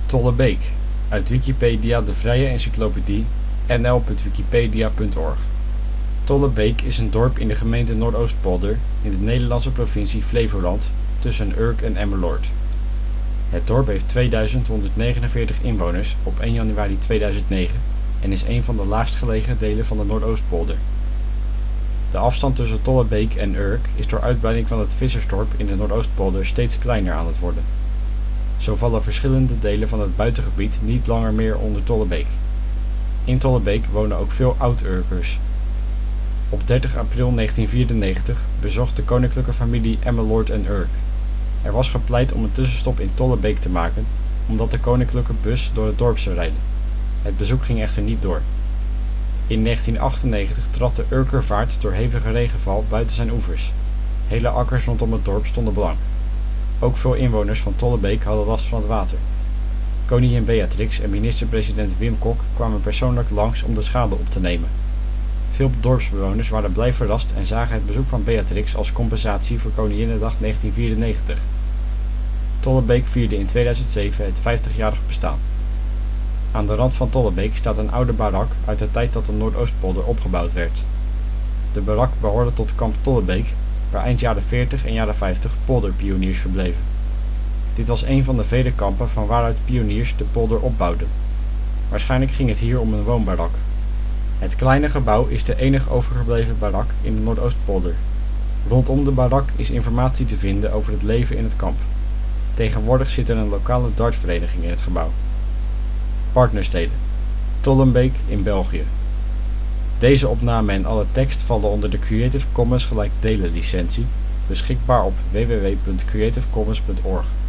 Tollebeek, uit Wikipedia, de vrije encyclopedie. nl.wikipedia.org. Tollebeek is een dorp in de gemeente Noordoostpolder in de Nederlandse provincie Flevoland tussen Urk en Emmeloord. Het dorp heeft 2149 inwoners op 1 januari 2009 en is een van de laagst gelegen delen van de Noordoostpolder. De afstand tussen Tollebeek en Urk is door uitbreiding van het vissersdorp in de Noordoostpolder steeds kleiner aan het worden. Zo vallen verschillende delen van het buitengebied niet langer meer onder Tollebeek. In Tollebeek wonen ook veel oud-Urkers. Op 30 april 1994 bezocht de koninklijke familie Emmeloord en Urk. Er was gepleit om een tussenstop in Tollebeek te maken, omdat de koninklijke bus door het dorp zou rijden. Het bezoek ging echter niet door. In 1998 trad de Urkervaart door hevige regenval buiten zijn oevers. Hele akkers rondom het dorp stonden blank. Ook veel inwoners van Tollebeek hadden last van het water. Koningin Beatrix en minister-president Wim Kok kwamen persoonlijk langs om de schade op te nemen. Veel dorpsbewoners waren blij verrast en zagen het bezoek van Beatrix als compensatie voor Koninginnedag 1994. Tollebeek vierde in 2007 het 50-jarig bestaan. Aan de rand van Tollebeek staat een oude barak uit de tijd dat de Noordoostpolder opgebouwd werd. De barak behoorde tot kamp Tollebeek, waar eind jaren 40 en jaren 50 polderpioniers verbleven. Dit was een van de vele kampen van waaruit pioniers de polder opbouwden. Waarschijnlijk ging het hier om een woonbarak. Het kleine gebouw is de enige overgebleven barak in de Noordoostpolder. Rondom de barak is informatie te vinden over het leven in het kamp. Tegenwoordig zit er een lokale dartvereniging in het gebouw. Partnersteden: Tollenbeek in België. Deze opname en alle tekst vallen onder de Creative Commons gelijkdelen licentie, beschikbaar op www.creativecommons.org.